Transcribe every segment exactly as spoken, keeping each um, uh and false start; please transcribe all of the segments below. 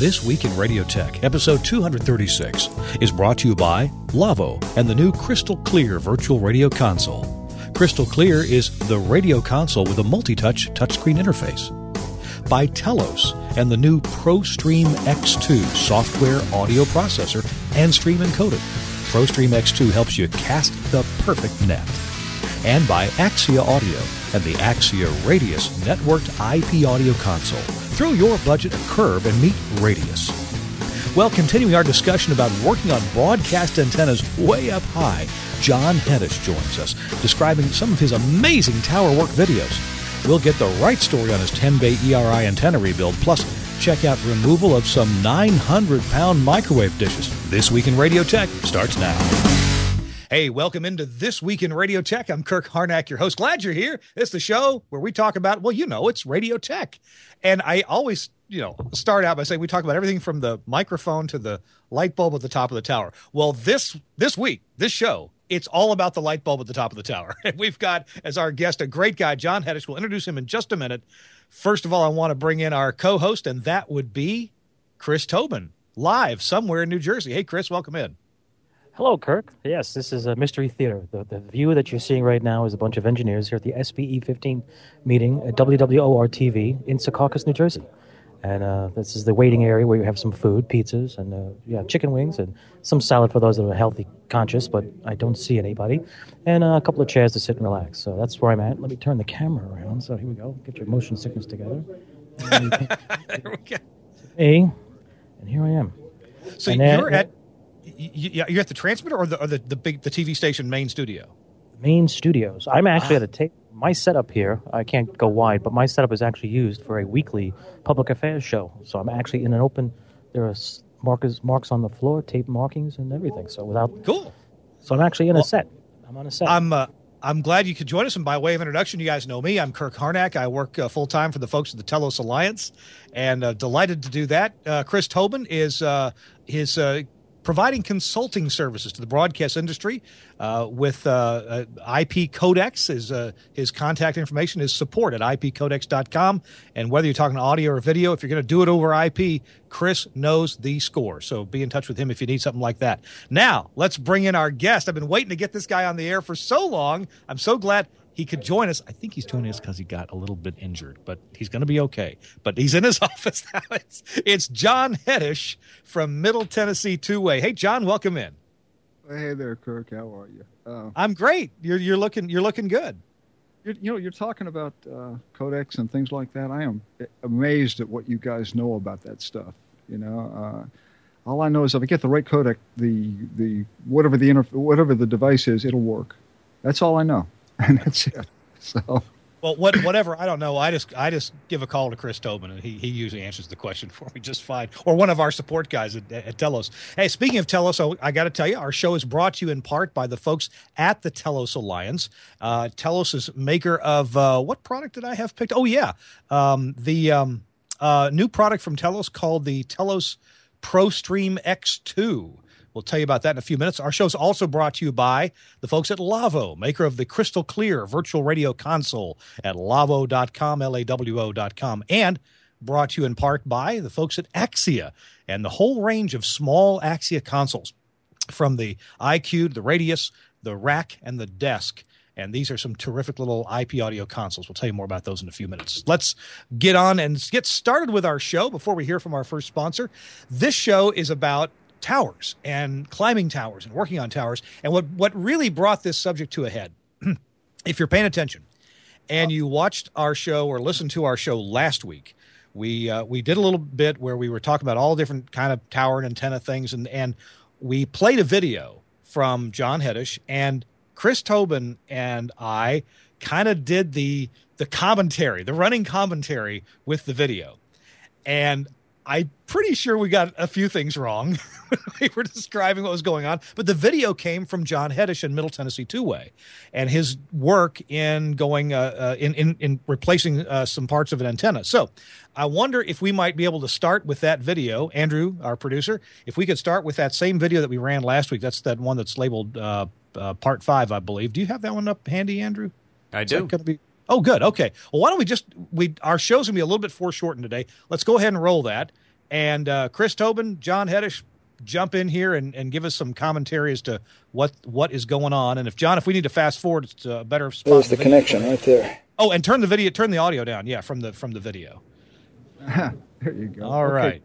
This Week in Radio Tech, episode two thirty-six, is brought to you by Lavo and the new Crystal Clear virtual radio console. Crystal Clear is the radio console with a multi-touch touchscreen interface. By Telos and the new ProStream X two software audio processor and stream encoder. ProStream X two helps you cast the perfect net. And by Axia Audio and the Axia Radius networked I P audio console. Throw your budget a curve and meet Radius. Well, continuing our discussion about working on broadcast antennas way up high, John Hedish joins us, describing some of his amazing tower work videos. We'll get the right story on his ten bay E R I antenna rebuild, plus check out removal of some nine hundred pound microwave dishes. This Week in Radio Tech starts now. Hey, welcome into This Week in Radio Tech. I'm Kirk Harnack, your host. Glad you're here. It's the show where we talk about, well, you know, it's Radio Tech. And I always, you know, start out by saying we talk about everything from the microphone to the light bulb at the top of the tower. Well, this this week, this show, it's all about the light bulb at the top of the tower. And we've got, as our guest, a great guy, John Hedish. We'll introduce him in just a minute. First of all, I want to bring in our co-host, and that would be Chris Tobin, live somewhere in New Jersey. Hey, Chris, welcome in. Hello, Kirk. Yes, this is a Mystery Theater. The, the view that you're seeing right now is a bunch of engineers here at the S B E fifteen meeting at W W O R T V in Secaucus, New Jersey. And uh, this is the waiting area where you have some food, pizzas, and uh, yeah, chicken wings, and some salad for those that are healthy conscious, but I don't see anybody, and uh, a couple of chairs to sit and relax. So that's where I'm at. Let me turn the camera around. So here we go. Get your motion sickness together. There we go. Me, and here I am. So and you're then, at you're at the transmitter or the or the, the big the T V station main studio? Main studios. I'm actually ah. at a tape. My setup here, I can't go wide, but my setup is actually used for a weekly public affairs show. So I'm actually in an open. There are markers, marks on the floor, tape markings, and everything. So without cool. So I'm actually in well, a set. I'm on a set. I'm uh, I'm glad you could join us. And by way of introduction, you guys know me. I'm Kirk Harnack. I work uh, full time for the folks at the Telos Alliance, and uh, delighted to do that. Uh, Chris Tobin is uh, his. Uh, providing consulting services to the broadcast industry uh, with uh, uh, I P Codex. Is uh, his contact information is support at I P codex dot com. And whether you're talking audio or video, if you're going to do it over I P, Chris knows the score. So be in touch with him if you need something like that. Now, let's bring in our guest. I've been waiting to get this guy on the air for so long. I'm so glad he could join us. I think he's joining us because he got a little bit injured, but he's going to be okay. But he's in his office now. It's, it's John Hedish from Middle Tennessee Two-Way. Hey, John, welcome in. Hey there, Kirk. How are you? Uh, I'm great. You're you're looking you're looking good. You're, you know, you're talking about uh, codecs and things like that. I am amazed at what you guys know about that stuff. You know, uh, all I know is if I get the right codec, the the whatever the interf- whatever the device is, it'll work. That's all I know. And that's it. So, well, what, whatever I don't know, I just I just give a call to Chris Tobin, and he, he usually answers the question for me just fine. Or one of our support guys at, at Telos. Hey, speaking of Telos, so I got to tell you, our show is brought to you in part by the folks at the Telos Alliance. Uh, Telos is maker of uh, what product did I have picked? Oh yeah, um, the um, uh, new product from Telos called the Telos ProStream X two. We'll tell you about that in a few minutes. Our show is also brought to you by the folks at Lavo, maker of the Crystal Clear virtual radio console at lavo dot com, L A W O dot com, and brought to you in part by the folks at Axia and the whole range of small Axia consoles, from the I Q to the Radius, the Rack, and the Desk. And these are some terrific little I P audio consoles. We'll tell you more about those in a few minutes. Let's get on and get started with our show before we hear from our first sponsor. This show is about towers and climbing towers and working on towers. And what, what really brought this subject to a head, if you're paying attention and you watched our show or listened to our show last week, we uh, we did a little bit where we were talking about all different kind of tower and antenna things. And, and we played a video from John Hedish, and Chris Tobin and I kind of did the the commentary, the running commentary with the video. And I'm pretty sure we got a few things wrong when we were describing what was going on. But the video came from John Hedish in Middle Tennessee Two-Way, and his work in going uh, uh, in, in in replacing uh, some parts of an antenna. So I wonder if we might be able to start with that video. Andrew, our producer, if we could start with that same video that we ran last week. That's that one that's labeled uh, uh, Part Five, I believe. Do you have that one up handy, Andrew? I Is do. that gonna be- Oh, good. Okay. Well, why don't we just we our show's gonna be a little bit foreshortened today. Let's go ahead and roll that, And uh, Chris Tobin, John Heddish, jump in here and, and give us some commentary as to what what is going on. And if John, if we need to fast forward, it's a better spot. There's the, the connection right there. Oh, and turn the video, turn the audio down. Yeah, from the from the video. There you go. All okay. right,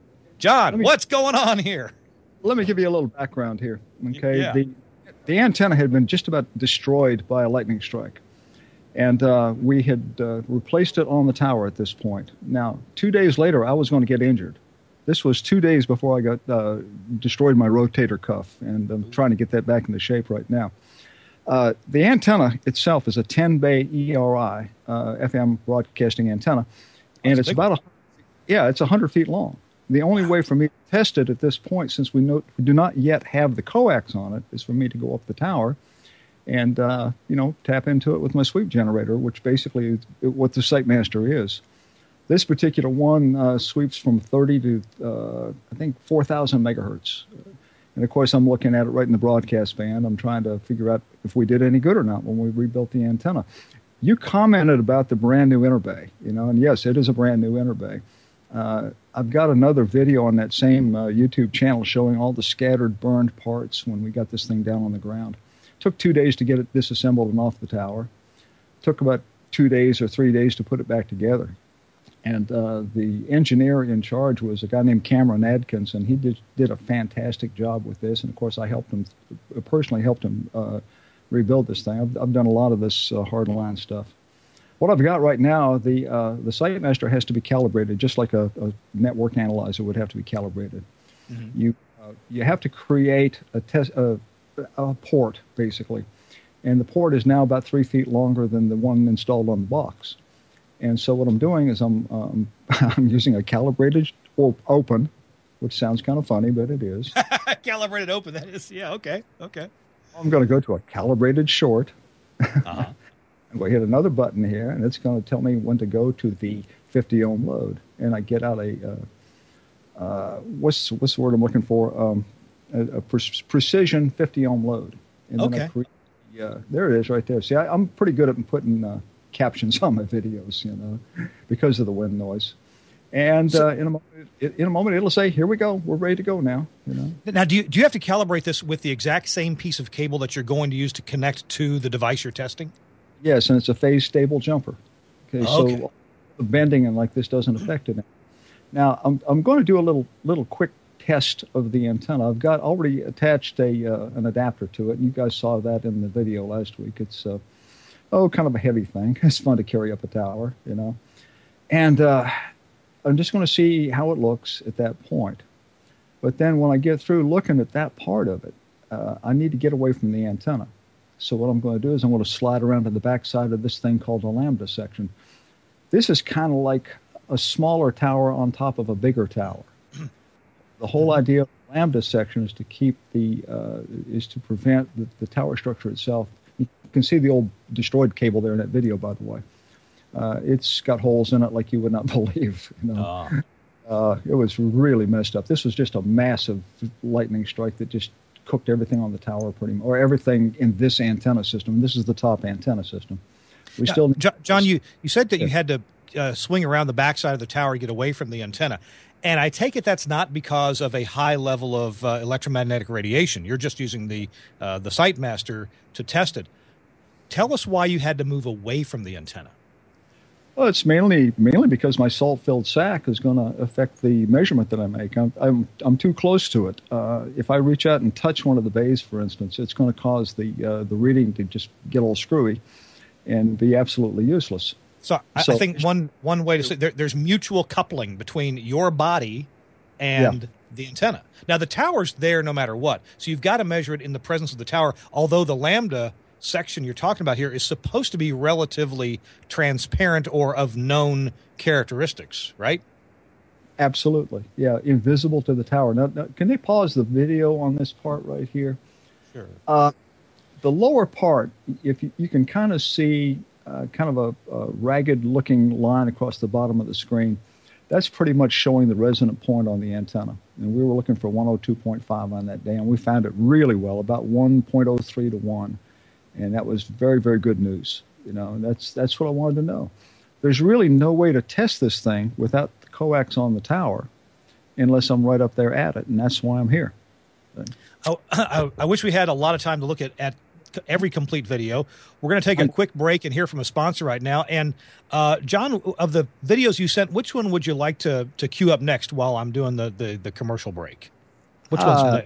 John, me, what's going on here? Let me give you a little background here. Okay, yeah. the the antenna had been just about destroyed by a lightning strike, and uh, we had uh, replaced it on the tower at this point. Now, two days later, I was going to get injured. This was two days before I got uh, destroyed my rotator cuff, and I'm trying to get that back into shape right now. Uh, the antenna itself is a ten bay E R I uh, F M broadcasting antenna, and That's it's about a yeah, it's one hundred feet long. The only way for me to test it at this point, since we, know, we do not yet have the coax on it, is for me to go up the tower and uh, you know tap into it with my sweep generator, which basically is what the SiteMaster is. This particular one uh, sweeps from thirty to, uh, I think, four thousand megahertz. And, of course, I'm looking at it right in the broadcast band. I'm trying to figure out if we did any good or not when we rebuilt the antenna. You commented about the brand-new interbay, you know, and, yes, it is a brand-new interbay. Uh, I've got another video on that same uh, YouTube channel showing all the scattered, burned parts when we got this thing down on the ground. It took two days to get it disassembled and off the tower. It took about two days or three days to put it back together. And uh, the engineer in charge was a guy named Cameron Adkins, and he did, did a fantastic job with this. And, of course, I helped him, personally helped him uh, rebuild this thing. I've, I've done a lot of this uh, hardline stuff. What I've got right now, the uh, the SiteMaster has to be calibrated, just like a, a network analyzer would have to be calibrated. Mm-hmm. You uh, you have to create a, test, a, a port, basically. And the port is now about three feet longer than the one installed on the box. And so what I'm doing is I'm um, I'm using a calibrated or open, which sounds kind of funny, but it is. Calibrated open, that is, yeah, okay, okay. I'm going to go to a calibrated short. Uh-huh. I'm going to hit another button here, and it's going to tell me when to go to the fifty ohm load. And I get out a, uh, uh, what's what's the word I'm looking for? Um, a, a pre- precision fifty ohm load. And okay. Then I create, uh, there it is right there. See, I, I'm pretty good at putting uh, captions on my videos, you know, because of the wind noise. And so, uh, in a moment, in a moment, it'll say, "Here we go. We're ready to go now." You know. Now, do you do you have to calibrate this with the exact same piece of cable that you're going to use to connect to the device you're testing? Yes, and it's a phase stable jumper. Okay, okay. So the bending and like this doesn't affect it. Now, I'm I'm going to do a little little quick test of the antenna. I've got already attached a uh, an adapter to it, and you guys saw that in the video last week. It's uh, oh, kind of a heavy thing. It's fun to carry up a tower, you know. And uh, I'm just going to see how it looks at that point. But then when I get through looking at that part of it, uh, I need to get away from the antenna. So what I'm going to do is I'm going to slide around to the back side of this thing called a lambda section. This is kind of like a smaller tower on top of a bigger tower. The whole idea of the lambda section is to keep the uh, is to prevent the, the tower structure itself. You can see the old destroyed cable there in that video, by the way. Uh, it's got holes in it like you would not believe. You know, oh. uh, it was really messed up. This was just a massive lightning strike that just cooked everything on the tower, pretty much, or everything in this antenna system. This is the top antenna system. We now, still, John, John, you you said that yeah. you had to uh, swing around the backside of the tower to get away from the antenna. And I take it that's not because of a high level of uh, electromagnetic radiation. You're just using the uh, the SiteMaster to test it. Tell us why you had to move away from the antenna. Well, it's mainly mainly because my salt-filled sack is going to affect the measurement that I make. I'm I'm, I'm too close to it. Uh, if I reach out and touch one of the bays, for instance, it's going to cause the uh, the reading to just get all screwy and be absolutely useless. So, so I think one one way to say there, there's mutual coupling between your body and yeah. the antenna. Now, the tower's there no matter what, so you've got to measure it in the presence of the tower, although the lambda section you're talking about here is supposed to be relatively transparent or of known characteristics, right? Absolutely. Yeah, invisible to the tower. Now, now can they pause the video on this part right here? Sure. Uh, the lower part, if you, you can kind of see uh, kind of a, a ragged-looking line across the bottom of the screen, that's pretty much showing the resonant point on the antenna. And we were looking for one oh two point five on that day, and we found it really well, about one point oh three to one. And that was very, very good news. You know, and that's that's what I wanted to know. There's really no way to test this thing without the coax on the tower. unless I'm right up there at it, and that's why I'm here. Oh, I, I wish we had a lot of time to look at, at every complete video. We're going to take a quick break and hear from a sponsor right now. And uh, John, of the videos you sent, which one would you like to to queue up next while I'm doing the the, the commercial break? Which one's uh,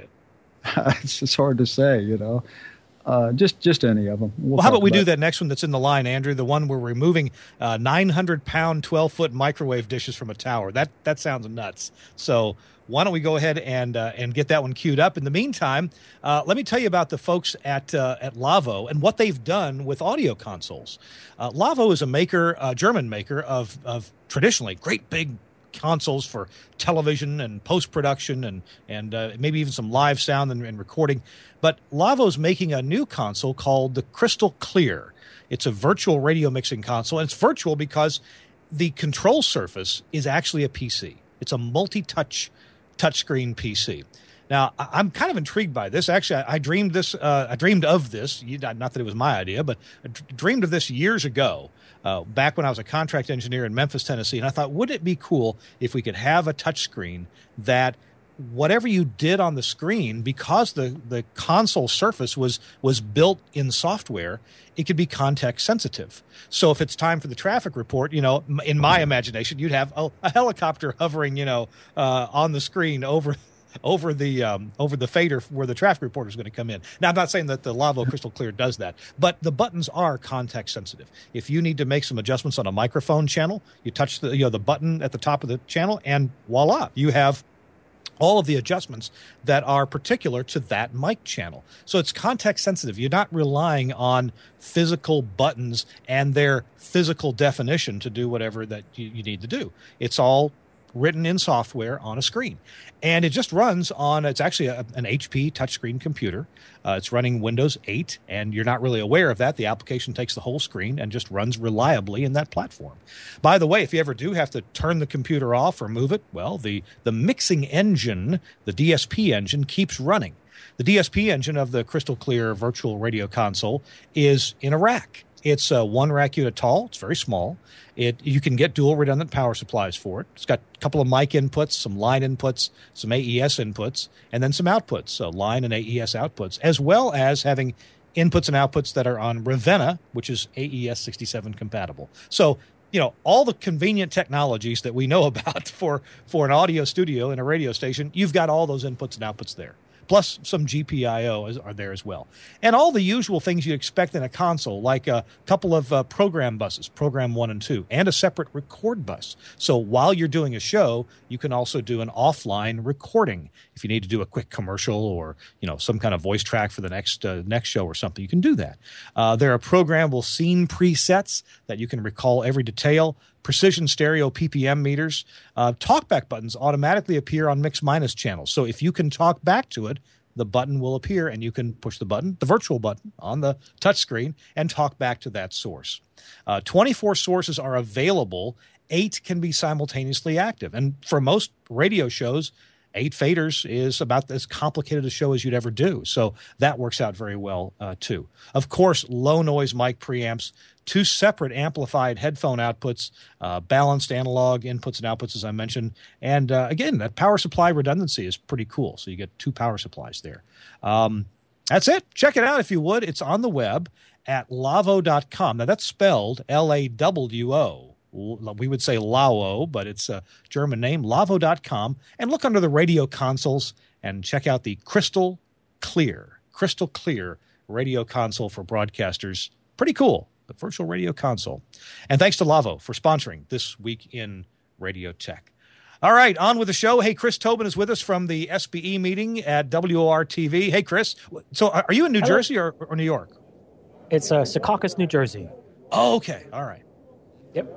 it's, it's hard to say, you know. Uh, just just any of them. We'll, well how about we about do that next one that's in the line, Andrew? The one where we're removing uh, nine hundred pound, twelve foot microwave dishes from a tower. That that sounds nuts. So why don't we go ahead and uh, and get that one queued up? In the meantime, uh, let me tell you about the folks at uh, at Lavo and what they've done with audio consoles. Uh, Lavo is a maker, a German maker of of traditionally great big consoles for television and post-production and and uh, maybe even some live sound and, and recording. But Lavo's making a new console called the Crystal Clear. It's a virtual radio mixing console, and it's virtual because the control surface is actually a P C. It's a multi-touch touchscreen P C. Now, I'm kind of intrigued by this. Actually, I, I dreamed this. Uh, I dreamed of this. Not that it was my idea, but I d- dreamed of this years ago, uh, back when I was a contract engineer in Memphis, Tennessee. And I thought, wouldn't it be cool if we could have a touchscreen that whatever you did on the screen, because the, the console surface was was built in software, it could be context sensitive. So if it's time for the traffic report, you know, in my imagination, you'd have a, a helicopter hovering, you know, uh, on the screen over over the um, over the fader where the traffic reporter is going to come in. Now, I'm not saying that the Lavo Crystal Clear does that, but the buttons are context sensitive. If you need to make some adjustments on a microphone channel, you touch the you know the button at the top of the channel, and voila, you have all of the adjustments that are particular to that mic channel. So it's context sensitive. You're not relying on physical buttons and their physical definition to do whatever that you, you need to do. It's all written in software on a screen. And it just runs on, it's actually a, an H P touchscreen computer. Uh, it's running Windows eight, and you're not really aware of that. The application takes the whole screen and just runs reliably in that platform. By the way, if you ever do have to turn the computer off or move it, well, the, the mixing engine, the D S P engine, keeps running. The D S P engine of the Crystal Clear virtual radio console is in a rack. It's uh, one rack unit tall. It's very small. It you can get dual redundant power supplies for it. It's got a couple of mic inputs, some line inputs, some A E S inputs, and then some outputs, so line and A E S outputs, as well as having inputs and outputs that are on Ravenna, which is A E S sixty-seven compatible. So, you know, all the convenient technologies that we know about for, for an audio studio and a radio station, you've got all those inputs and outputs there. Plus some G P I O is, are there as well. And all the usual things you'd expect in a console, like a couple of uh, program buses, program one and two, and a separate record bus. So while you're doing a show, you can also do an offline recording. If you need to do a quick commercial or, you know, some kind of voice track for the next uh, next show or something, you can do that. Uh, there are programmable scene presets that you can recall every detail. Precision stereo P P M meters. Uh, talkback buttons automatically appear on mix minus channels. So if you can talk back to it, the button will appear and you can push the button, the virtual button on the touchscreen, and talk back to that source. Uh, twenty-four sources are available. Eight can be simultaneously active. And for most radio shows, eight faders is about as complicated a show as you'd ever do. So that works out very well, uh, too. Of course, low noise mic preamps, two separate amplified headphone outputs, uh, balanced analog inputs and outputs, as I mentioned. And uh, again, that power supply redundancy is pretty cool. So you get two power supplies there. Um, that's it. Check it out if you would. It's on the web at lavo dot com. Now, that's spelled L A W O. We would say Lao, but it's a German name, lavo dot com. And look under the radio consoles and check out the Crystal Clear, Crystal Clear radio console for broadcasters. Pretty cool, the virtual radio console. And thanks to Lavo for sponsoring This Week in Radio Tech. All right, on with the show. Hey, Chris Tobin is with us from the S B E meeting at W O R T V. Hey, Chris. So are you in New Hello. Jersey or, or New York? It's uh, Secaucus, New Jersey. Oh, okay. All right. Yep.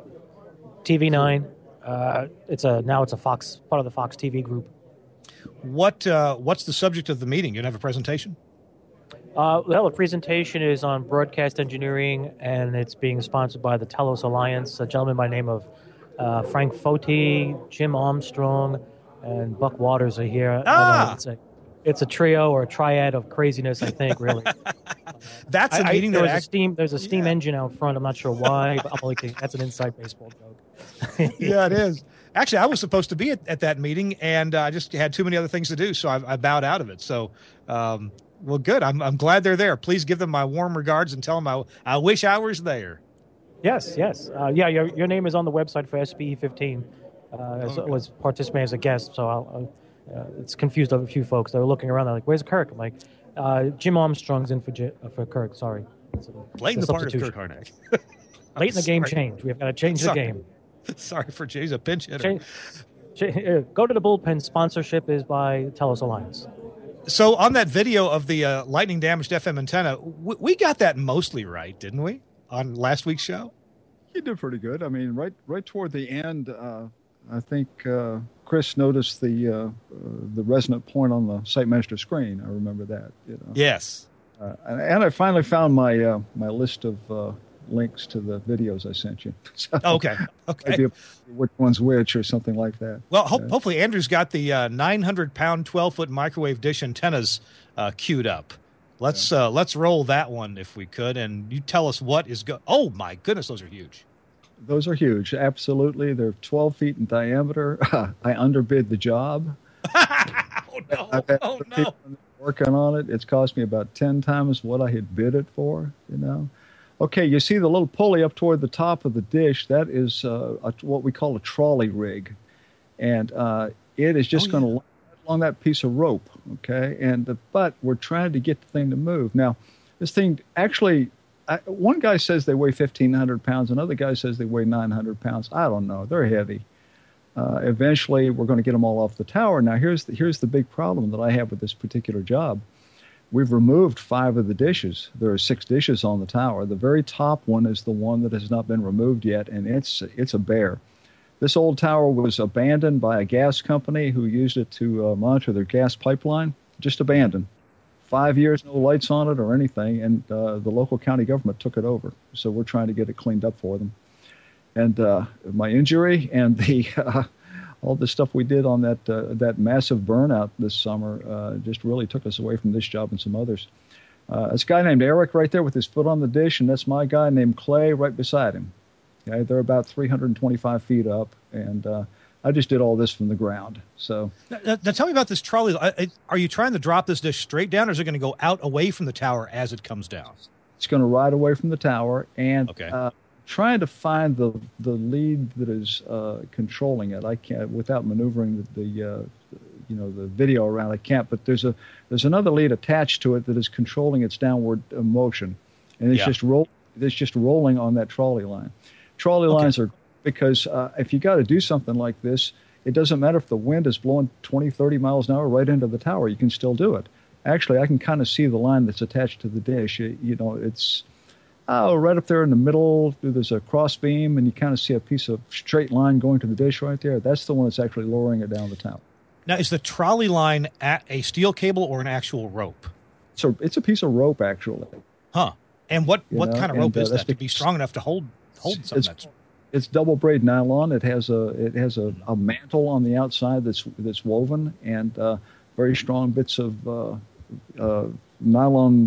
T V nine. Uh, it's a now it's a Fox part of the Fox T V group. What uh, what's the subject of the meeting? You have a presentation? Uh, well, the presentation is on broadcast engineering, and it's being sponsored by the Telos Alliance. A gentleman by the name of uh, Frank Foti, Jim Armstrong, and Buck Waters are here. Ah! It's a, it's a trio or a triad of craziness, I think. Really, that's a I, meeting. I, that there's act- a steam. There's a steam yeah. engine out front. I'm not sure why, but I'm only kidding. That's an inside baseball joke. Yeah, it is. Actually, I was supposed to be at, at that meeting, and uh, I just had too many other things to do, so I, I bowed out of it. So, um, well, good. I'm I'm glad they're there. Please give them my warm regards and tell them I, I wish I was there. Yes, yes. Uh, yeah, your your name is on the website for S B E fifteen. Uh, as, Okay. was participating as a guest, so I'll, uh, uh, it's confused a few folks. They were looking around. They're like, "Where's Kirk?" I'm like, uh, "Jim Armstrong's in for J- uh, for Kirk." Sorry, it's a, Playing it's the a part of Kirk substitution. Harnack. Late in the game, Sorry. change. We've got to change Sorry. the game. Sorry for Jay's a pinch hitter. Change, change, uh, go to the bullpen. Sponsorship is by Telos Alliance. So on that video of the uh, lightning damaged F M antenna, w- we got that mostly right, didn't we? On last week's show. You did pretty good. I mean, right right toward the end, uh, I think uh, Chris noticed the uh, uh, the resonant point on the site master screen. I remember that. You know. Yes. Uh, and, and I finally found my uh, my list of uh, links to the videos I sent you. So Okay. Okay. maybe which one's which or something like that. Well, ho- Uh, hopefully Andrew's got the uh, nine hundred pound, twelve foot microwave dish antennas uh, queued up. Let's uh, let's roll that one if we could, and you tell us what is go. Oh my goodness, those are huge. Those are huge. Absolutely, they're twelve feet in diameter. I underbid the job. Oh no! I've had Oh other no! people working on it. It's cost me about ten times what I had bid it for. You know. Okay, you see the little pulley up toward the top of the dish. That is uh, a, what we call a trolley rig, and uh, it is just Oh, going yeah. to along that piece of rope. Okay, and the, but we're trying to get the thing to move. Now, this thing actually, I, one guy says they weigh fifteen hundred pounds. Another guy says they weigh nine hundred pounds. I don't know. They're heavy. Uh, eventually, we're going to get them all off the tower. Now, here's the, here's the big problem that I have with this particular job. We've removed five of the dishes. There are six dishes on the tower. The very top one is the one that has not been removed yet, and it's it's a bear. This old tower was abandoned by a gas company who used it to uh, monitor their gas pipeline. Just abandoned. Five years, no lights on it or anything, and uh, the local county government took it over. So we're trying to get it cleaned up for them. And uh, my injury and the uh, all the stuff we did on that uh, that massive burnout this summer uh, just really took us away from this job and some others. Uh, this guy named Eric right there with his foot on the dish, and that's my guy named Clay right beside him. Okay, they're about three hundred twenty-five feet up, and uh, I just did all this from the ground. So Now, now tell me about this trolley. I- I- Are you trying to drop this dish straight down, or is it going to go out away from the tower as it comes down? it's going to ride away from the tower, and Okay. uh, trying to find the the lead that is uh, controlling it. I can't without maneuvering the, the uh, you know the video around. I can't. But there's a there's another lead attached to it that is controlling its downward uh, motion, and it's Yeah. just roll. It's just rolling on that trolley line. Trolley Okay. lines are because uh, if you got to do something like this, it doesn't matter if the wind is blowing twenty, thirty miles an hour right into the tower. You can still do it. Actually, I can kind of see the line that's attached to the dish. You, you know, it's oh, right up there in the middle. There's a cross beam, and you kind of see a piece of straight line going to the dish right there. That's the one that's actually lowering it down the tower. Now, is the trolley line at a steel cable or an actual rope? So it's a piece of rope, actually. Huh. And what, You what know, kind of and, rope uh, is that's that to the- be strong enough to hold hold something It's, that's it's double braid nylon. It has a it has a, a mantle on the outside that's that's woven, and uh, very strong bits of uh, uh, nylon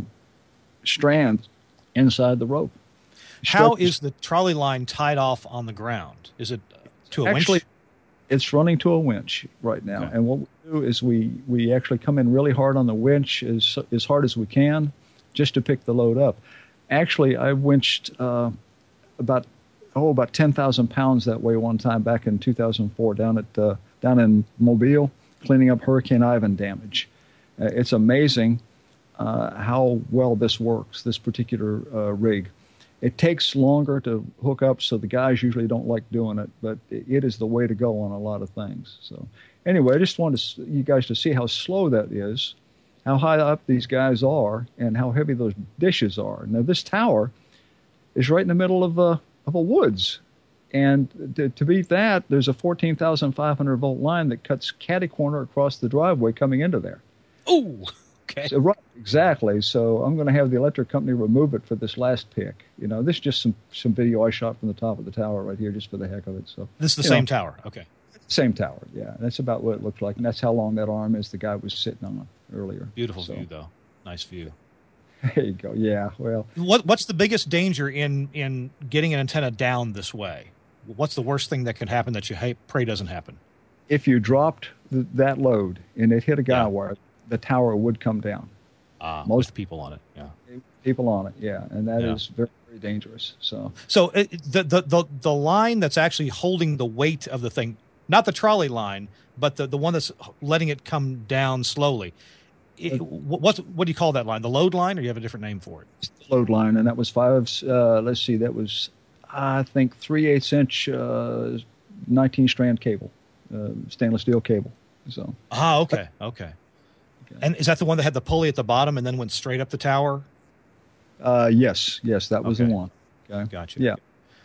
strands inside the rope. How Stretches- is the trolley line tied off on the ground? Is it to a actually winch? it's running to a winch right now? Okay. And what we do is we we actually come in really hard on the winch as as hard as we can, just to pick the load up. Actually, I winched uh, about oh about ten thousand pounds that way one time back in two thousand four down at uh, down in Mobile, cleaning up Hurricane Ivan damage. Uh, it's amazing uh, how well this works. This particular uh, rig. It takes longer to hook up, so the guys usually don't like doing it, but it is the way to go on a lot of things. So anyway, I just wanted to, you guys to see how slow that is, how high up these guys are, and how heavy those dishes are. Now, this tower is right in the middle of a, of a woods. And to, to beat that, there's a fourteen thousand five hundred volt line that cuts catty corner across the driveway coming into there. Oh, okay. So, right, exactly. So I'm going to have the electric company remove it for this last pick. You know, this is just some, some video I shot from the top of the tower right here just for the heck of it. So This is the you same know, tower. Okay. Same tower, yeah. That's about what it looked like. And that's how long that arm is the guy was sitting on earlier. Beautiful So, view, though. Nice view. There you go. Yeah, well, What What's the biggest danger in, in getting an antenna down this way? what's the worst thing that can happen that you hate, pray doesn't happen? If you dropped th- that load and it hit a guy Yeah. wire, the tower would come down. Uh, Most with people on it. Yeah. people on it, yeah, and that Yeah. is very, very dangerous. So, So it, the, the the the line that's actually holding the weight of the thing, not the trolley line, but the, the one that's letting it come down slowly. It, what's what do you call that line? The load line, or you have a different name for it? it's the load line, and that was five. Uh, let's see, that was I think three eighths inch, uh, nineteen strand cable, uh, stainless steel cable. So, Ah, okay, okay. And is that the one that had the pulley at the bottom and then went straight up the tower? uh, yes, yes, that was Okay. the one. Okay, Gotcha. yeah.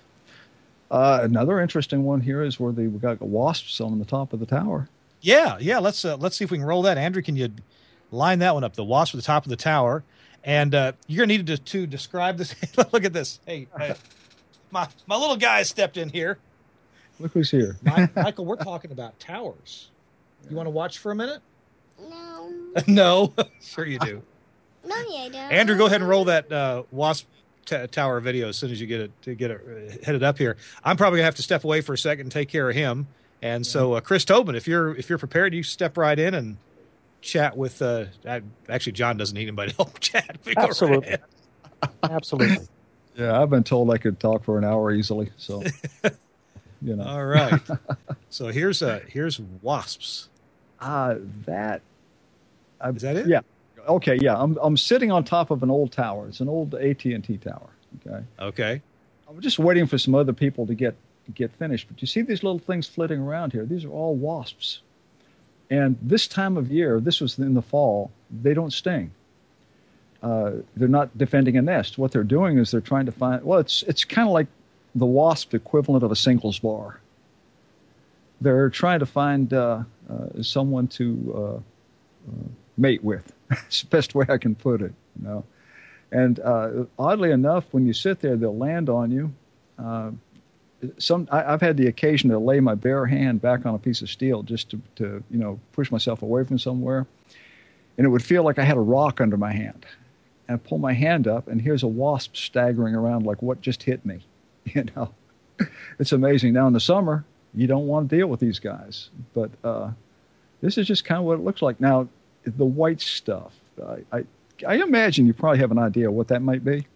Uh, another interesting one here is where they we got wasps on the top of the tower. Yeah, yeah. Let's uh, let's see if we can roll that. Andrew, can you line that one up? The wasp at the top of the tower, and uh, you're gonna need to, to describe this. Look at this. Hey, hey, my my little guy stepped in here. Look who's here. My, Michael, we're talking about towers. You want to watch for a minute? No. No, sure you do. No, you don't. Andrew, go ahead and roll that uh, wasp t- tower video as soon as you get it to get it uh, headed up here. I'm probably gonna have to step away for a second and take care of him. And so, uh, Chris Tobin, if you're if you're prepared, you step right in and chat with. Uh, I, actually, John doesn't need anybody to help chat. We go right Absolutely. ahead. Absolutely. Yeah, I've been told I could talk for an hour easily. So, you know, All right. So here's uh here's wasps. uh, that I, Is that it? Yeah. Okay. Yeah. I'm I'm sitting on top of an old tower. It's an old A T and T tower. Okay. Okay. I'm just waiting for some other people to get get finished. But you see these little things flitting around here. These are all wasps. And this time of year, this was in the fall, they don't sting. Uh, they're not defending a nest. What they're doing is they're trying to find. Well, it's it's kind of like the wasp equivalent of a singles bar. They're trying to find uh, uh, someone to uh, uh, mate with. It's the best way I can put it. You know, and uh, oddly enough, when you sit there, they'll land on you. Uh, some I, I've had the occasion to lay my bare hand back on a piece of steel just to, to you know push myself away from somewhere, and it would feel like I had a rock under my hand. And I pull my hand up, and here's a wasp staggering around like what just hit me. You know, it's amazing. Now in the summer, you don't want to deal with these guys, but uh, this is just kind of what it looks like. Now, the white stuff, I, I, I imagine you probably have an idea what that might be. Have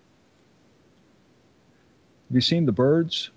you seen the birds?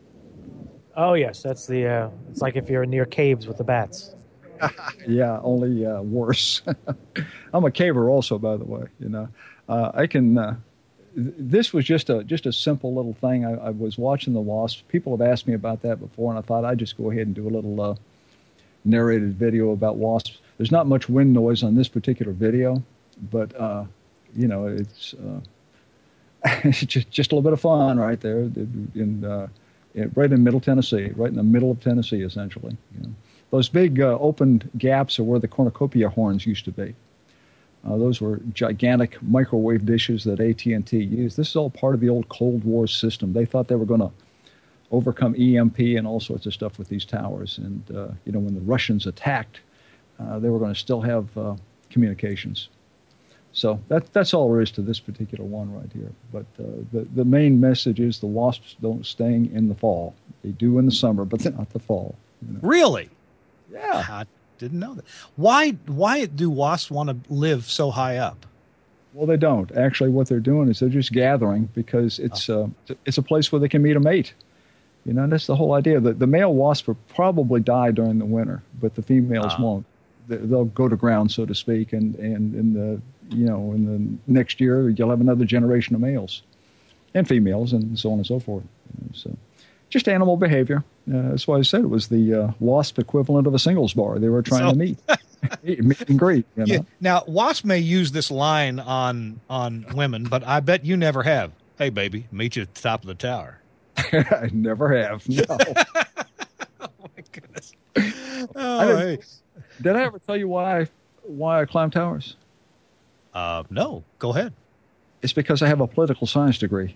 Oh yes, that's the. Uh, it's like if you're near caves with the bats. Yeah, only uh, worse. I'm a caver also, by the way. You know, uh, I can. Uh, th- this was just a just a simple little thing. I, I was watching the wasps. People have asked me about that before, and I thought I'd just go ahead and do a little uh, narrated video about wasps. There's not much wind noise on this particular video, but uh, you know, it's uh, it's just just a little bit of fun right there in, uh, in right in Middle Tennessee, right in the middle of Tennessee, essentially. You know. Those big uh, open gaps are where the cornucopia horns used to be. Uh, those were gigantic microwave dishes that A T and T used. This is all part of the old Cold War system. They thought they were going to overcome E M P and all sorts of stuff with these towers. And, uh, you know, when the Russians attacked, uh, they were going to still have uh, communications. So that, that's all there is to this particular one right here. But uh, the, the main message is the wasps don't sting in the fall. They do in the summer, but not the fall. You know? Really? Yeah. I didn't know that. Why why do wasps want to live so high up? Well, they don't. Actually, what they're doing is they're just gathering because it's uh, it's a place where they can meet a mate. You know, that's the whole idea. The, the male wasp will probably die during the winter, but the females Ah. won't. They, they'll go to ground, so to speak, and, and in the you know in the next year you'll have another generation of males and females, and so on and so forth. You know, so just animal behavior. Uh, that's why I said it was the uh, wasp equivalent of a singles bar. They were trying So- to meet, meet and greet. You know? Yeah. Now, wasp may use this line on on women, but I bet you never have. Hey, baby, meet you at the top of the tower. I never have. No. Oh my goodness. Oh, didn't- hey. Did I ever tell you why why I climb towers? Uh, no, go ahead. It's because I have a political science degree.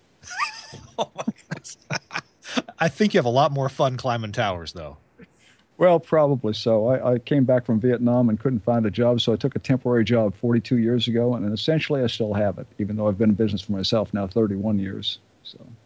Oh my goodness. I think you have a lot more fun climbing towers, though. Well, probably so. I, I came back from Vietnam and couldn't find a job, so I took a temporary job forty-two years ago, and essentially I still have it, even though I've been in business for myself now thirty-one years. So,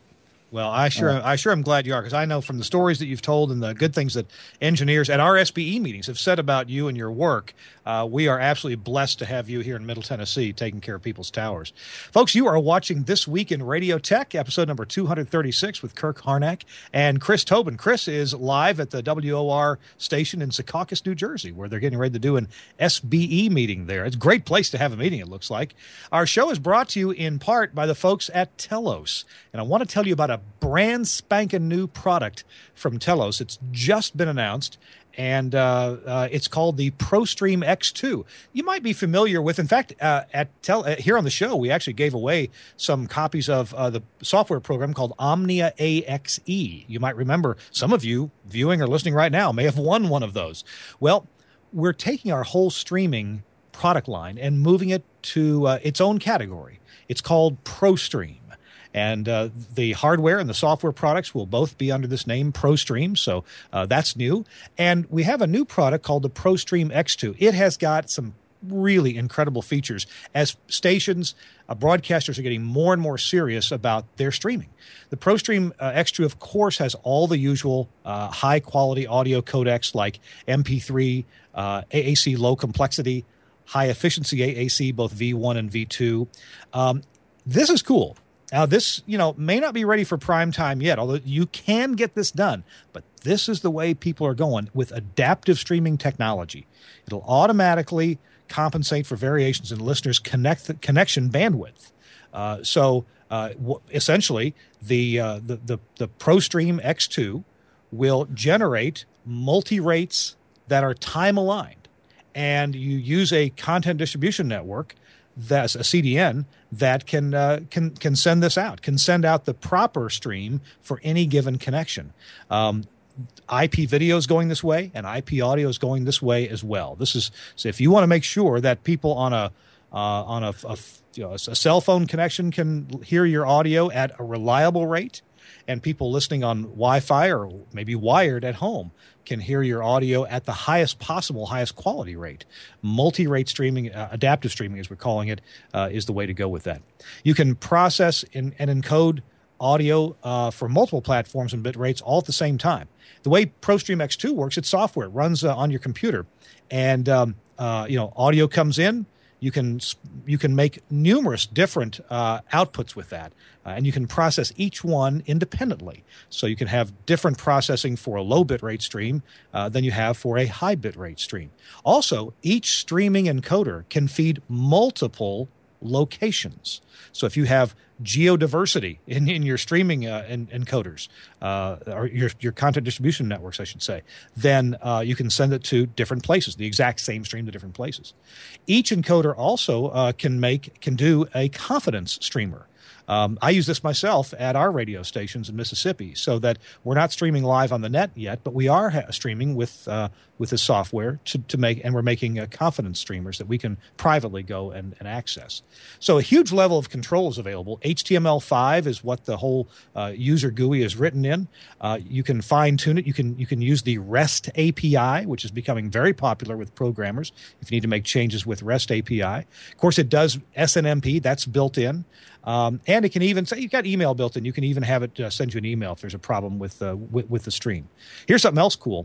Well, I sure, Uh, I sure am glad you are, because I know from the stories that you've told and the good things that engineers at our S B E meetings have said about you and your work. Uh, we are absolutely blessed to have you here in Middle Tennessee taking care of people's towers. Folks, you are watching This Week in Radio Tech, episode number two thirty-six with Kirk Harnack and Chris Tobin. Chris is live at the W O R station in Secaucus, New Jersey, where they're getting ready to do an S B E meeting there. It's a great place to have a meeting, it looks like. Our show is brought to you in part by the folks at Telos. And I want to tell you about a brand spanking new product from Telos. It's just been announced, and uh, uh, it's called the ProStream X two. You might be familiar with, in fact, uh, at Tel- uh, here on the show, we actually gave away some copies of uh, the software program called Omnia A X E. You might remember, some of you viewing or listening right now may have won one of those. Well, we're taking our whole streaming product line and moving it to uh, its own category. It's called ProStream. And uh, the hardware and the software products will both be under this name, ProStream. So uh, that's new. And we have a new product called the ProStream X two. It has got some really incredible features as stations, uh, broadcasters are getting more and more serious about their streaming. The ProStream uh, X two, of course, has all the usual uh, high-quality audio codecs like M P three, uh, A A C low complexity, high-efficiency A A C, both V one and V two. Um, this is cool. Now, this, you know, may not be ready for prime time yet, although you can get this done. But this is the way people are going with adaptive streaming technology. It'll automatically compensate for variations in listeners' connect, connection bandwidth. Uh, so, uh, w- essentially, the, uh, the the the ProStream X two will generate multi-rates that are time-aligned. And you use a content distribution network, that's a C D N, that can uh, can can send this out, can send out the proper stream for any given connection. Um, I P video is going this way, and I P audio is going this way as well. This is so if you want to make sure that people on a uh, on a, a, you know, a cell phone connection can hear your audio at a reliable rate, and people listening on Wi-Fi or maybe wired at home can hear your audio at the highest possible, highest quality rate. Multi-rate streaming, uh, adaptive streaming as we're calling it, uh, is the way to go with that. You can process in, and encode audio uh, for multiple platforms and bit rates all at the same time. The way ProStream X two works, it's software. It runs uh, on your computer. And, um, uh, you know, audio comes in. You can you can make numerous different uh, outputs with that, uh, and you can process each one independently. So you can have different processing for a low bit rate stream uh, than you have for a high bit rate stream. Also, each streaming encoder can feed multiple locations. So if you have geodiversity in, in your streaming uh, en- encoders, uh, or your, your content distribution networks, I should say, then uh, you can send it to different places, the exact same stream to different places. Each encoder also uh, can make can do a confidence streamer. Um, I use this myself at our radio stations in Mississippi, so that we're not streaming live on the net yet, but we are ha- streaming with uh, with this software to, to make, and we're making uh, confidence streamers that we can privately go and, and access. So a huge level of control is available. H T M L five is what the whole uh, user G U I is written in. Uh, you can fine tune it. You can you can use the REST A P I, which is becoming very popular with programmers. If you need to make changes with REST A P I, of course, it does S N M P. That's built in. Um, and it can even say you've got email built in. You can even have it uh, send you an email if there's a problem with, uh, with with the stream. Here's something else cool.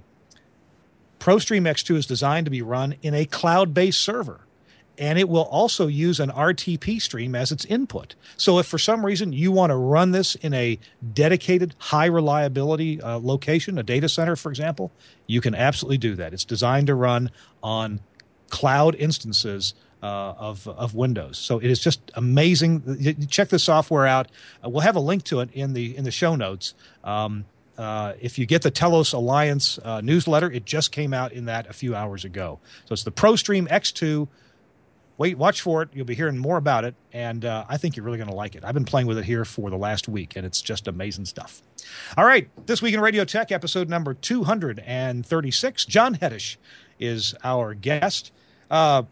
ProStream X two is designed to be run in a cloud-based server, and it will also use an R T P stream as its input. So if for some reason you want to run this in a dedicated, high-reliability uh, location, a data center, for example, you can absolutely do that. It's designed to run on cloud instances Uh, of of Windows. So it is just amazing. You check the software out. Uh, we'll have a link to it in the in the show notes. Um, uh, if you get the Telos Alliance uh, newsletter, it just came out in that a few hours ago. So it's the ProStream X two. Wait, watch for it. You'll be hearing more about it, and uh, I think you're really going to like it. I've been playing with it here for the last week, and it's just amazing stuff. All right, This Week in Radio Tech, episode number two thirty-six. John Hedish is our guest. Uh,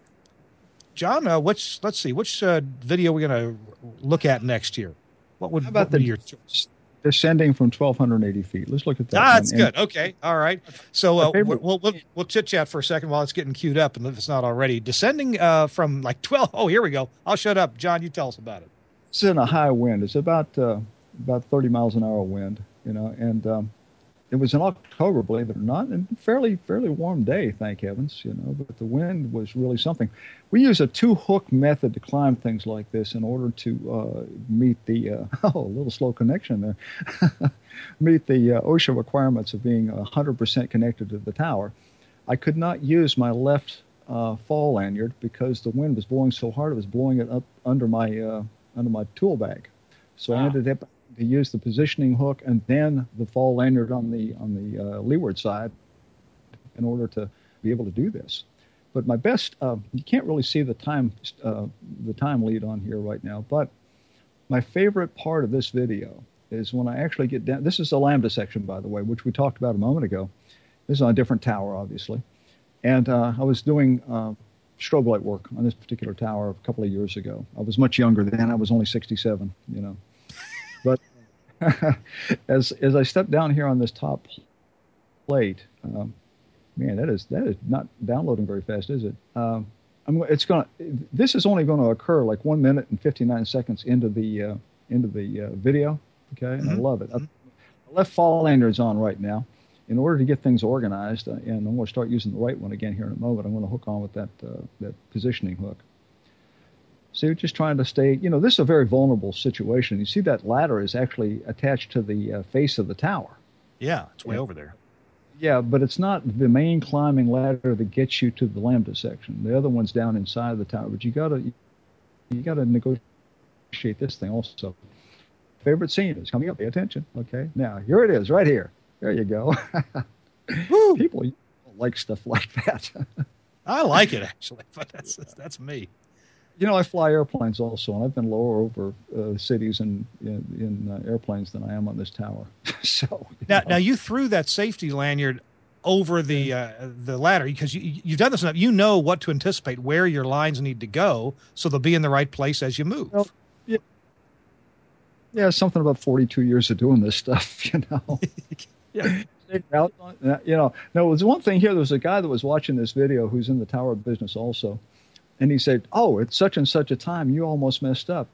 John, uh, which let's see, which uh, video we're going to look at next year? What would, How about what would the be your choice? Descending from twelve eighty feet? Let's look at that. Ah, that's And- good. Okay, all right. So uh, favorite- we'll we'll, we'll chit chat for a second while it's getting queued up, and if it's not already, descending uh, from like twelve. Oh, here we go. I'll shut up, John. You tell us about it. It's in a high wind. It's about uh, about thirty miles an hour wind, you know, and um, it was in October, believe it or not, and fairly fairly warm day, thank heavens, you know. But the wind was really something. We use a two-hook method to climb things like this in order to uh, meet the uh, oh, a little slow connection there, meet the uh, OSHA requirements of being one hundred percent connected to the tower. I could not use my left uh, fall lanyard because the wind was blowing so hard it was blowing it up under my uh, under my tool bag. So wow. I ended up to use the positioning hook and then the fall lanyard on the on the uh, leeward side in order to be able to do this. But my best, uh, you can't really see the time uh, the time lead on here right now, but my favorite part of this video is when I actually get down. This is the Lambda section, by the way, which we talked about a moment ago. This is on a different tower, obviously. And uh, I was doing uh, strobe light work on this particular tower a couple of years ago. I was much younger then. I was only sixty-seven, you know. But as as I step down here on this top plate, um, man, that is that is not downloading very fast, is it? Um, I'm, it's gonna. This is only going to occur like one minute and fifty-nine seconds into the uh, into the uh, video. Okay, and mm-hmm. I love it. I, I left fall lanyards on right now in order to get things organized, uh, and I'm going to start using the right one again here in a moment. I'm going to hook on with that uh, that positioning hook. So you're just trying to stay. You know, this is a very vulnerable situation. You see that ladder is actually attached to the uh, face of the tower. Yeah, it's way yeah. over there. Yeah, but it's not the main climbing ladder that gets you to the Lambda section. The other one's down inside the tower. But you gotta, you gotta negotiate this thing also. Favorite scene is coming up. Pay attention. Okay, now here it is, right here. There you go. Woo! People don't like stuff like that. I like it actually, but that's that's me. You know, I fly airplanes also, and I've been lower over uh, cities and in, in uh, airplanes than I am on this tower. so now, know. now you threw that safety lanyard over the uh, the ladder because you you've done this enough. You know what to anticipate, where your lines need to go, so they'll be in the right place as you move. Well, yeah, yeah, something about forty-two years of doing this stuff, you know. yeah. You know, no, there's one thing here. There was a guy that was watching this video who's in the tower business also. And he said, oh, it's such and such a time. You almost messed up.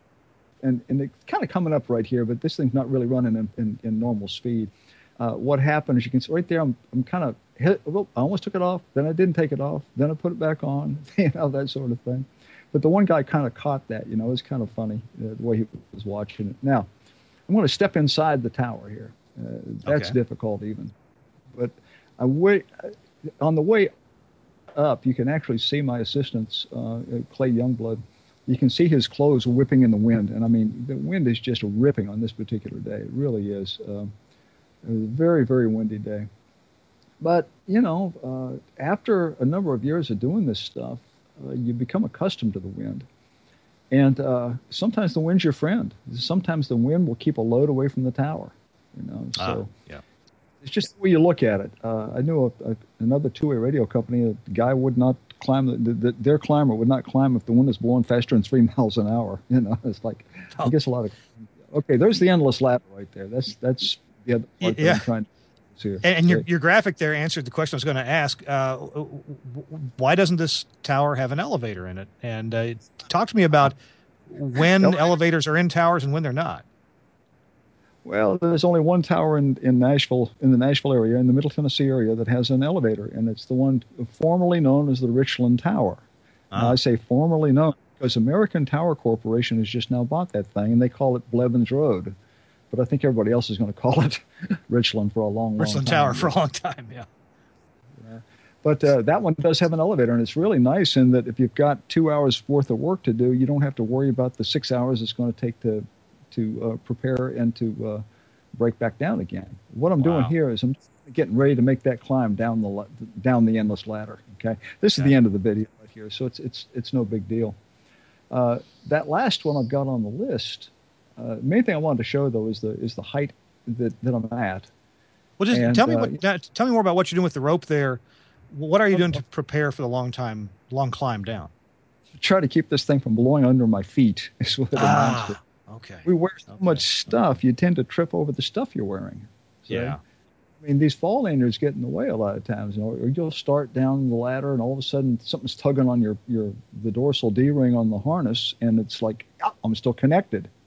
And and it's kind of coming up right here, but this thing's not really running in, in, in normal speed. Uh, what happened is you can see right there, I'm, I'm kind of hit. Well, I almost took it off. Then I didn't take it off. Then I put it back on, you know, that sort of thing. But the one guy kind of caught that, you know, it was kind of funny uh, the way he was watching it. Now, I'm going to step inside the tower here. Uh, that's okay. difficult even. But I wait, on the way up, you can actually see my assistant's uh, Clay Youngblood. You can see his clothes whipping in the wind, and I mean the wind is just ripping on this particular day. It really is. Uh, it was a very, very windy day. But you know, uh, after a number of years of doing this stuff, uh, you become accustomed to the wind, and uh, sometimes the wind's your friend. Sometimes the wind will keep a load away from the tower. You know, so. Ah, yeah. It's just the way you look at it. Uh, I knew a, a, another two-way radio company. A guy would not climb. The, the, their climber would not climb if the wind is blowing faster than three miles an hour. You know, it's like oh. I guess a lot of. Okay, there's the endless ladder right there. That's that's the other part yeah. that I'm trying to see. And, and your your graphic there answered the question I was going to ask. Uh, why doesn't this tower have an elevator in it? And uh, talk to me about when elevator. elevators are in towers and when they're not. Well, there's only one tower in, in Nashville, in the Nashville area, in the Middle Tennessee area, that has an elevator, and it's the one formerly known as the Richland Tower. Uh-huh. Now, I say formerly known because American Tower Corporation has just now bought that thing, and they call it Blevins Road. But I think everybody else is going to call it Richland for a long, long Richland time. Tower for a long time, yeah. yeah. But uh, that one does have an elevator, and it's really nice in that if you've got two hours worth of work to do, you don't have to worry about the six hours it's going to take to to uh, prepare and to uh, break back down again. What I'm wow. doing here is I'm getting ready to make that climb down the down the endless ladder. Okay, this is okay. the end of the video right here, so it's it's it's no big deal. Uh, that last one I've got on the list. Uh, the main thing I wanted to show though is the is the height that, that I'm at. Well, just and, tell me uh, what now, tell me more about what you're doing with the rope there. What are you doing to prepare for the long time long climb down? Try to keep this thing from blowing under my feet. Is what it amounts to. Okay. We wear so okay. much stuff, you tend to trip over the stuff you're wearing. So, yeah. I mean, these fall lanyards get in the way a lot of times. You know, or you'll start down the ladder, and all of a sudden something's tugging on your, your the dorsal D-ring on the harness, and it's like, oh, I'm still connected.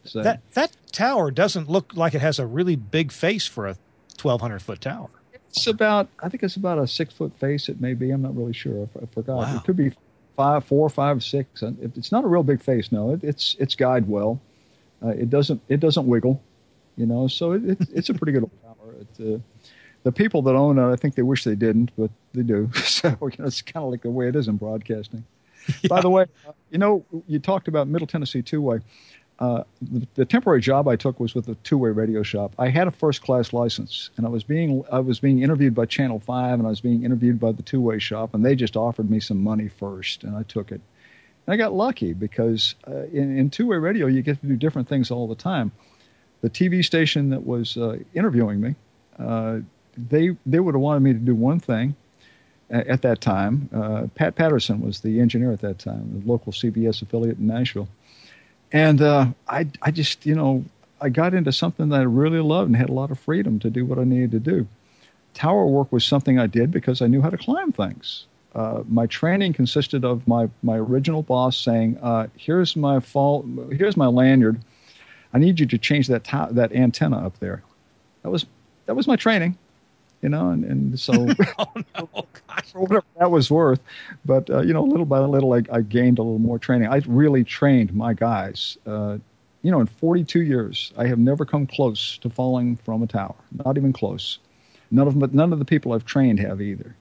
So That that tower doesn't look like it has a really big face for a twelve hundred foot tower. it's about, I think it's about a six foot face. It may be. I'm not really sure. I, I forgot. Wow. It could be five, four, five, six. And it- It's not a real big face. No, it, it's it's guide well. Uh, it doesn't it doesn't wiggle, you know. So it, it, it's a pretty good old tower. It, uh, the people that own it, I think they wish they didn't, but they do. So you know, it's kind of like the way it is in broadcasting. By the way, uh, you know, you talked about Middle Tennessee two-way. Uh, the, the temporary job I took was with a two-way radio shop. I had a first-class license, and I was being I was being interviewed by Channel five, and I was being interviewed by the two-way shop, and they just offered me some money first, and I took it. And I got lucky because uh, in, in two-way radio, you get to do different things all the time. The T V station that was uh, interviewing me, uh, they they would have wanted me to do one thing a- at that time. Uh, Pat Patterson was the engineer at that time, the local C B S affiliate in Nashville. And uh, I, I just, you know, I got into something that I really loved and had a lot of freedom to do what I needed to do. Tower work was something I did because I knew how to climb things. Uh, my training consisted of my, my original boss saying, uh, "Here's my fault. Here's my lanyard. I need you to change that to- that antenna up there." That was that was my training, you know, and, and so Oh no, gosh. for whatever that was worth. But, uh, you know, little by little, I, I gained a little more training. I really trained my guys. Uh, you know, in forty-two years, I have never come close to falling from a tower. Not even close. None of them, but none of the people I've trained have either.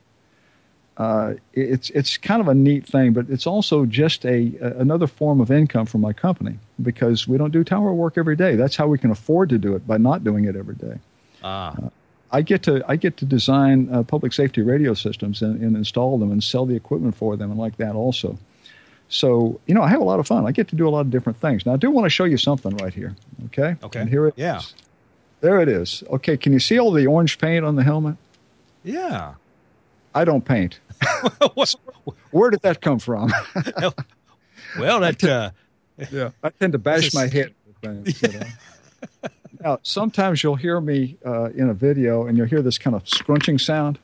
Uh, it's it's kind of a neat thing, but it's also just a, a another form of income for my company because we don't do tower work every day. That's how we can afford to do it by not doing it every day. Ah, I get to I get to design uh, public safety radio systems and, and install them and sell the equipment for them and like that also. So you know I have a lot of fun. I get to do a lot of different things. Now I do want to show you something right here. Okay. Okay. And here it Yeah. is. There it is. Okay. Can you see all the orange paint on the helmet? yeah. I don't paint. What's- Where did that come from? well, that uh, Yeah, I tend to bash This- my head with things. You know? Now, sometimes you'll hear me uh, in a video, and you'll hear this kind of scrunching sound.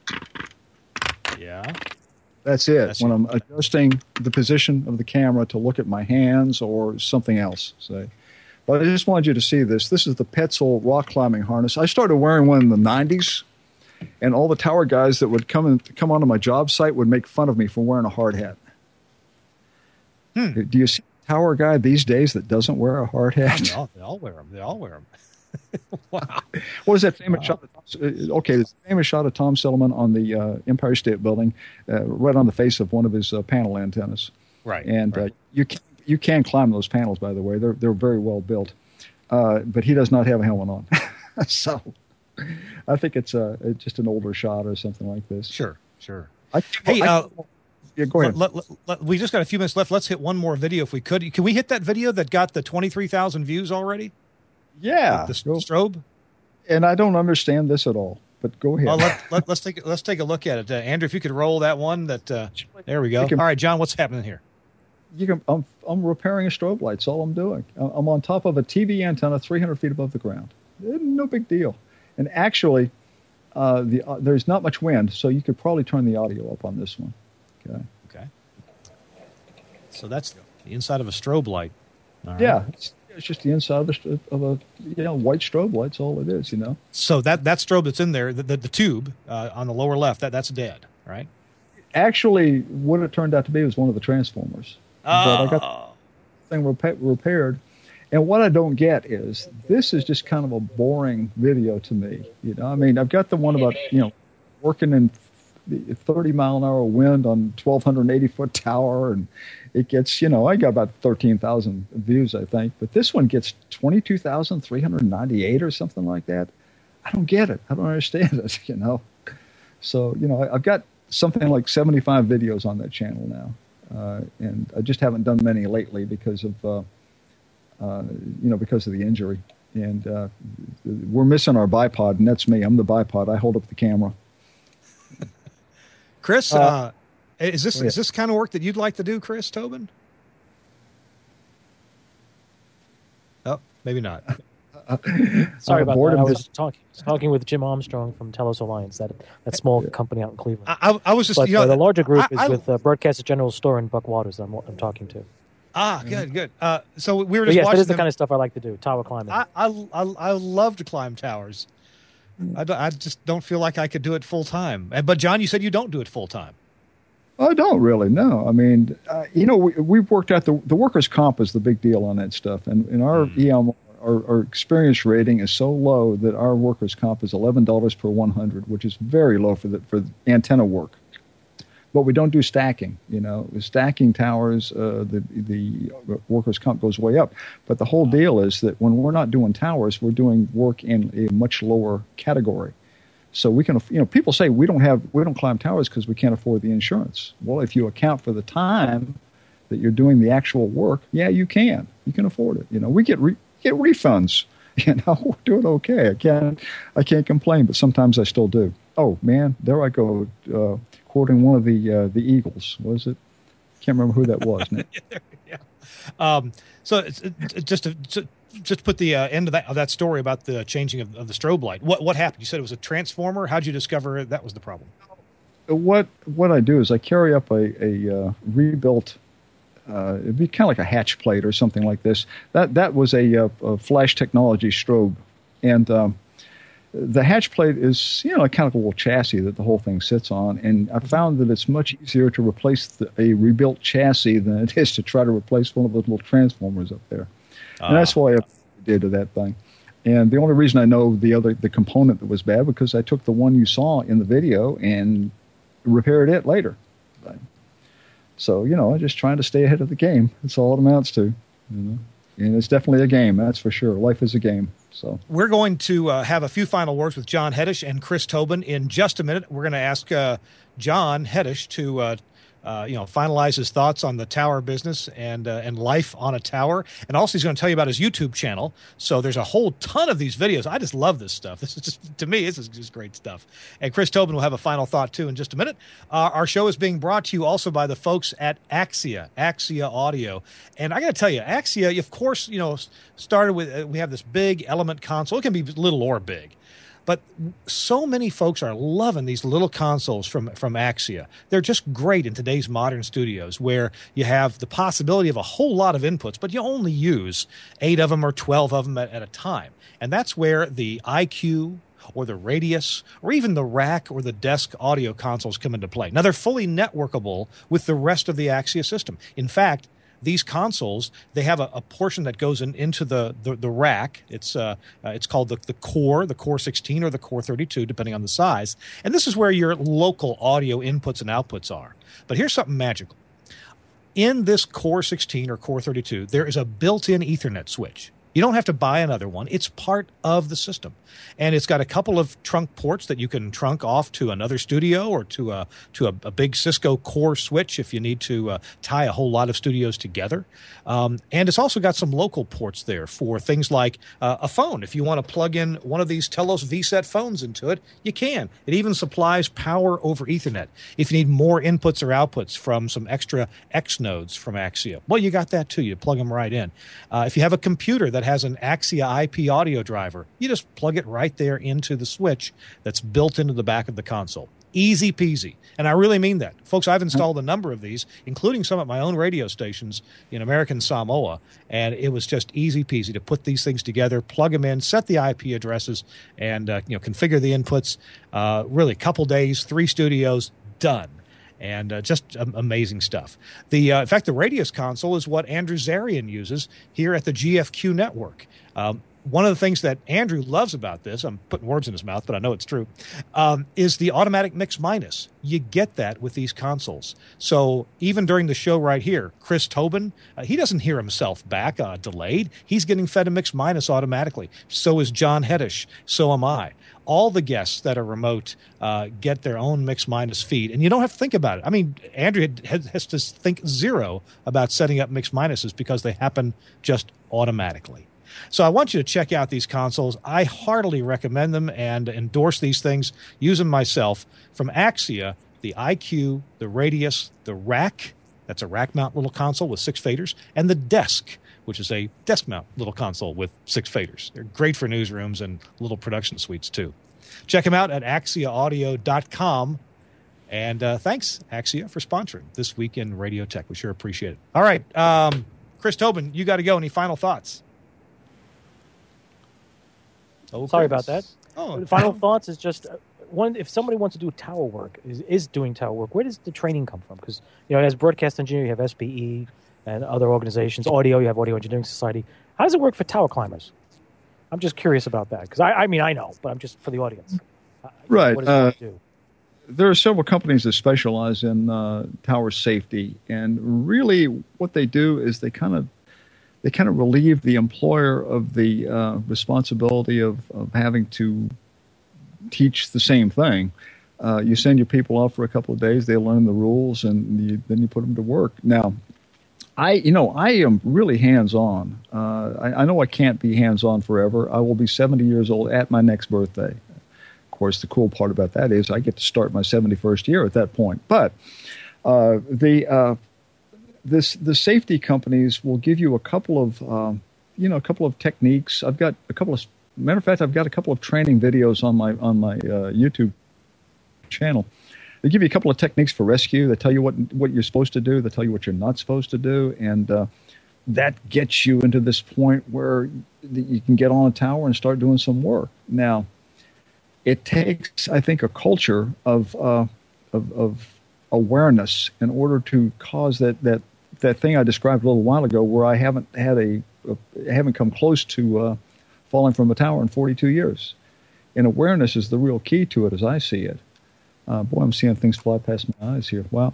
yeah. That's it. That's when it. I'm adjusting the position of the camera to look at my hands or something else, say. But I just wanted you to see this. This is the Petzl rock climbing harness. I started wearing one in the nineties, and all the tower guys that would come and come onto my job site would make fun of me for wearing a hard hat. Hmm. Do you see a tower guy these days that doesn't wear a hard hat? They all, they all wear them. They all wear them. Wow. What is that famous shot? Of, uh, okay, there's a famous shot of Tom Silliman on the uh, Empire State Building, uh, right on the face of one of his uh, panel antennas. Right. And right. Uh, you can you can climb those panels, by the way. They're they're very well built. Uh, but he does not have a helmet on, so I think it's uh, just an older shot or something like this. Sure. Sure. I, Hey, I, uh, yeah, go ahead. Let, let, let, we just got a few minutes left. Let's hit one more video if we could. Can we hit that video that got the twenty-three thousand views already? yeah, The go- strobe? and I don't understand this at all. But go ahead. Well, let, let, let's take let's take a look at it. Uh, Andrew, if you could roll that one. That uh, there we go. You can- All right, John, what's happening here? You can, I'm, I'm repairing a strobe light. That's all I'm doing. I'm on top of a T V antenna three hundred feet above the ground. No big deal. And actually, uh, the uh, there's not much wind, so you could probably turn the audio up on this one. Okay. Okay. So that's the inside of a strobe light. All right. Yeah, it's, it's just the inside of a, stro- of a you know white strobe light. That's all it is. You know. So that that strobe that's in there, the the, the tube uh, on the lower left, that that's dead, right? Actually, what it turned out to be was one of the transformers. But I got Oh. the thing repa- repaired. And what I don't get is this is just kind of a boring video to me. You know, I mean, I've got the one about you know working in thirty mile an hour wind on twelve eighty foot tower, and it gets you know I got about thirteen thousand views, I think. But this one gets twenty two thousand three hundred ninety eight or something like that. I don't get it. I don't understand it. You know, so you know I, I've got something like seventy five videos on that channel now. Uh, and I just haven't done many lately because of, uh, uh, you know, because of the injury. And uh, we're missing our bipod, and that's me. I'm the bipod. I hold up the camera. Chris, uh, Uh, is this oh, yeah. is this kind of work that you'd like to do, Chris Tobin? Oh, maybe not. Sorry Uh, about boredom that. I is- was talking talking with Jim Armstrong from Telos Alliance, that that small company out in Cleveland. I, I, I was just, But you know, uh, the larger group I- is I- with uh, Broadcasters General Store and Buck Waters. I'm, I'm talking to. Ah, good, good. Uh, so we were But just yes, that watching is the them. kind of stuff I like to do. Tower climbing. I, I, I, I love to climb towers. I, don't- I just don't feel like I could do it full time. And But John, you said you don't do it full time. I don't really know. I mean, uh, you know, we, we've worked out the the workers' comp is the big deal on that stuff, and in our Mm. E M, our, our experience rating is so low that our workers' comp is eleven dollars per one hundred, which is very low for the for antenna work. But we don't do stacking. You know, with stacking towers, uh, the the workers' comp goes way up. But the whole deal is that when we're not doing towers, we're doing work in a much lower category. So we can, you know, people say we don't have we don't climb towers because we can't afford the insurance. Well, if you account for the time that you're doing the actual work, yeah, you can. You can afford it. You know, we get re, get refunds. You know, we're doing okay. I can't I can't complain, but sometimes I still do. Oh man, there I go. Uh, quoting one of the uh, the Eagles, was it? Can't remember who that was. yeah. Um, so it's, it's just to just put the uh, end of that of that story about the changing of, of the strobe light. What what happened? You said it was a transformer. How'd you discover that was the problem? What what I do is I carry up a a uh, rebuilt. Uh, it'd be kind of like a hatch plate or something like this. That that was a, a, a flash technology strobe, and um, the hatch plate is, you know, kind of a little chassis that the whole thing sits on, and I found that it's much easier to replace the, a rebuilt chassis than it is to try to replace one of those little transformers up there. Uh, and that's why I did to that thing. And the only reason I know the other the component that was bad because I took the one you saw in the video and repaired it later. So, you know, I'm just trying to stay ahead of the game. That's all it amounts to. You know? And it's definitely a game, that's for sure. Life is a game. So we're going to uh, have a few final words with John Hedish and Chris Tobin in just a minute. We're going to ask uh, John Hedish to, uh, uh, you know, finalize his thoughts on the tower business and uh, and life on a tower, and also he's going to tell you about his YouTube channel. So there's a whole ton of these videos. I just love this stuff. This is just, to me, this is just great stuff. And Chris Tobin will have a final thought too in just a minute. Uh, our show is being brought to you also by the folks at Axia, Axia Audio, and I got to tell you, Axia, of course, you know, started with uh, we have this big Element console. It can be little or big. But so many folks are loving these little consoles from, from Axia. They're just great in today's modern studios where you have the possibility of a whole lot of inputs, but you only use eight of them or twelve of them at, at a time. And that's where the I Q or the Radius or even the rack or the desk audio consoles come into play. Now, they're fully networkable with the rest of the Axia system. In fact, these consoles, they have a, a portion that goes in, into the, the, the rack. It's uh, uh, it's called the, the Core, the Core sixteen or the Core thirty-two, depending on the size. And this is where your local audio inputs and outputs are. But here's something magical. In this Core sixteen or Core thirty-two, there is a built-in Ethernet switch. You don't have to buy another one. It's part of the system. And it's got a couple of trunk ports that you can trunk off to another studio or to a to a, a big Cisco Core switch if you need to uh, tie a whole lot of studios together. Um, and it's also got some local ports there for things like uh, a phone. If you want to plug in one of these Telos V SET phones into it, you can. It even supplies power over Ethernet. If you need more inputs or outputs from some extra X nodes from Axia, well, you got that too. You plug them right in. Uh, if you have a computer that has an Axia I P audio driver, you just plug it right there into the switch that's built into the back of the console. Easy peasy. And I really mean that. Folks, I've installed a number of these, including some at my own radio stations in American Samoa, and it was just easy peasy to put these things together, plug them in, set the I P addresses, and uh, you know, configure the inputs. Uh, really, a couple days, three studios, done. And uh, just um, amazing stuff. The uh, in fact, the Radius console is what Andrew Zarian uses here at the G F Q network. Um, one of the things that Andrew loves about this, I'm putting words in his mouth, but I know it's true, um, is the automatic mix minus. You get that with these consoles. So even during the show right here, Chris Tobin, uh, he doesn't hear himself back uh, delayed. He's getting fed a mix minus automatically. So is John Hedish. So am I. All the guests that are remote uh, get their own mix minus feed, and you don't have to think about it. I mean, Andrew has, has to think zero about setting up mix minuses because they happen just automatically. So I want you to check out these consoles. I heartily recommend them and endorse these things. Use them myself. From Axia, the I Q, the Radius, the Rack, that's a rack mount little console with six faders, and the Desk, which is a desk mount little console with six faders. They're great for newsrooms and little production suites too. Check them out at axia audio dot com. And uh, thanks, Axia, for sponsoring This Week in Radio Tech. We sure appreciate it. All right. Um, Chris Tobin, you got to go. Any final thoughts? Oh, Sorry about that. Oh, final thoughts is just uh, one. If somebody wants to do tower work, is, is doing tower work, where does the training come from? Because you know, as broadcast engineer, you have S P E and other organizations. Audio, you have Audio Engineering Society. How does it work for tower climbers? I'm just curious about that because I, I mean, I know, but I'm just for the audience. Right. What does uh, it do? There are several companies that specialize in uh, tower safety, and really, what they do is they kind of they kind of relieve the employer of the uh, responsibility of, of having to teach the same thing. Uh, you send your people off for a couple of days, they learn the rules, and you, then you put them to work. Now, I, you know, I am really hands-on. Uh, I, I know I can't be hands-on forever. I will be seventy years old at my next birthday. Of course, the cool part about that is I get to start my seventy-first year at that point. But uh, the uh, this the safety companies will give you a couple of um, you know a couple of techniques. I've got a couple of matter of fact, I've got a couple of training videos on my on my uh, YouTube channel. They give you a couple of techniques for rescue. They tell you what what you're supposed to do. They tell you what you're not supposed to do, and uh, that gets you into this point where you can get on a tower and start doing some work. Now, it takes, I think, a culture of uh, of, of awareness in order to cause that, that that thing I described a little while ago, where I haven't had a, a haven't come close to uh, falling from a tower in forty-two years. And awareness is the real key to it, as I see it. Uh, boy, I'm seeing things fly past my eyes here. Wow.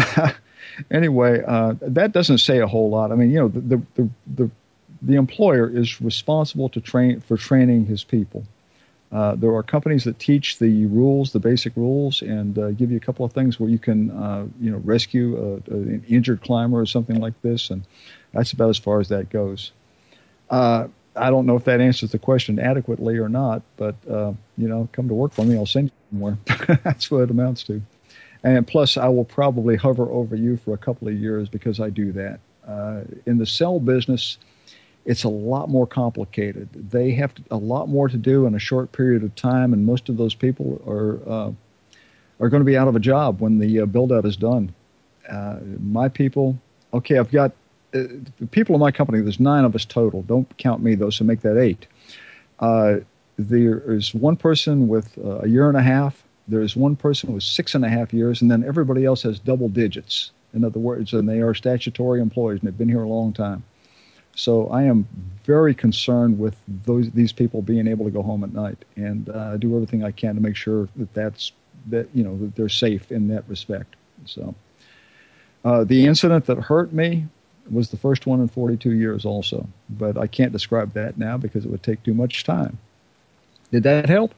Anyway, uh, that doesn't say a whole lot. I mean, you know, the the the, the employer is responsible to train for training his people. Uh, there are companies that teach the rules, the basic rules, and uh, give you a couple of things where you can, uh, you know, rescue a, an injured climber or something like this, and that's about as far as that goes. Uh, I don't know if that answers the question adequately or not, but uh, you know, come to work for me, I'll send you somewhere. That's what it amounts to. And plus, I will probably hover over you for a couple of years because I do that. Uh, in the cell business, it's a lot more complicated. They have to, a lot more to do in a short period of time, and most of those people are uh, are going to be out of a job when the uh, build-out is done. Uh, my people, okay, I've got uh, the people in my company. There's nine of us total. Don't count me though, so make that eight. Uh, there is one person with uh, a year and a half. There's one person with six and a half years, and then everybody else has double digits. In other words, and they are statutory employees, and they've been here a long time. So I am very concerned with those these people being able to go home at night, and uh, I do everything I can to make sure that that's that you know that they're safe in that respect. So uh, the incident that hurt me was the first one in forty-two years, also, but I can't describe that now because it would take too much time. Did that help?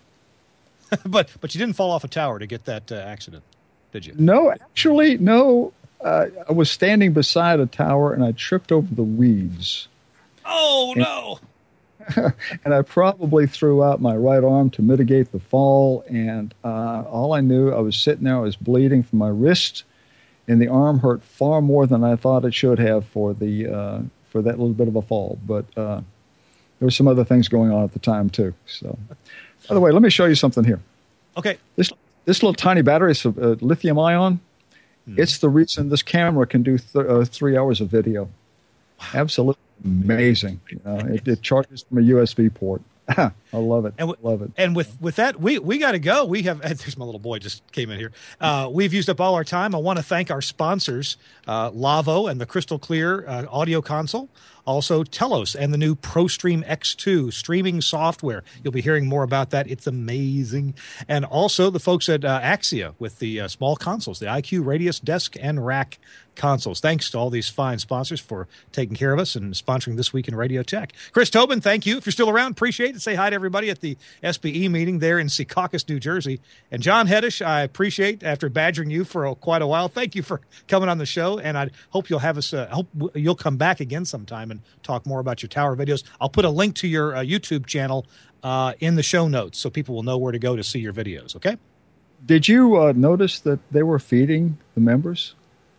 but but you didn't fall off a tower to get that uh, accident, did you? No, actually, no. Uh, I was standing beside a tower and I tripped over the weeds. Oh, and, no. And I probably threw out my right arm to mitigate the fall. And uh, all I knew, I was sitting there, I was bleeding from my wrist, and the arm hurt far more than I thought it should have for the uh, for that little bit of a fall. But uh, there were some other things going on at the time, too. So, by the way, let me show you something here. Okay. This, this little tiny battery is a uh, lithium ion. It's the reason this camera can do th- uh, three hours of video. Wow. Absolutely amazing. You know, it, it charges from a U S B port. I love it. And w- love it. And with, with that, we, we got to go. We have, there's my little boy just came in here. Uh, we've used up all our time. I want to thank our sponsors, uh, Lavo and the Crystal Clear uh, audio console. Also, Telos and the new ProStream X two streaming software. You'll be hearing more about that. It's amazing. And also the folks at uh, Axia with the uh, small consoles, the I Q Radius Desk and Rack consoles. Thanks to all these fine sponsors for taking care of us and sponsoring This Week in Radio Tech. Chris Tobin, thank you. If you're still around, appreciate it. Say hi to everybody at the S B E meeting there in Secaucus, New Jersey. And John Heddish, I appreciate, after badgering you for a, quite a while, thank you for coming on the show. And I hope you'll have us, uh, hope you'll come back again sometime and talk more about your tower videos. I'll put a link to your uh, YouTube channel uh, in the show notes so people will know where to go to see your videos, okay? Did you uh, notice that they were feeding the members?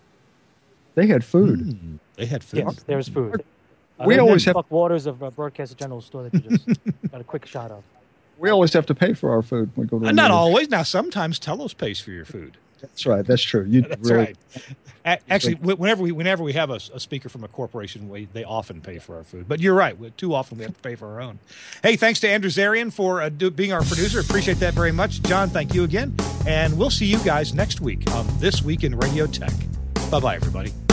They had food. Mm, they had food. Yes, there's food. Uh, we always have Buck Waters of uh, Broadcaster General Store that you just got a quick shot of. We always have to pay for our food when we go to. Uh, not always. Now, sometimes Telos pays for your food. That's right. That's true. You That's really, right. A- Actually, wh- whenever we whenever we have a, a speaker from a corporation, we, they often pay for our food. But you're right. We, too often we have to pay for our own. Hey, thanks to Andrew Zarian for uh, do, being our producer. Appreciate that very much. John, thank you again. And we'll see you guys next week on This Week in Radio Tech. Bye-bye, everybody.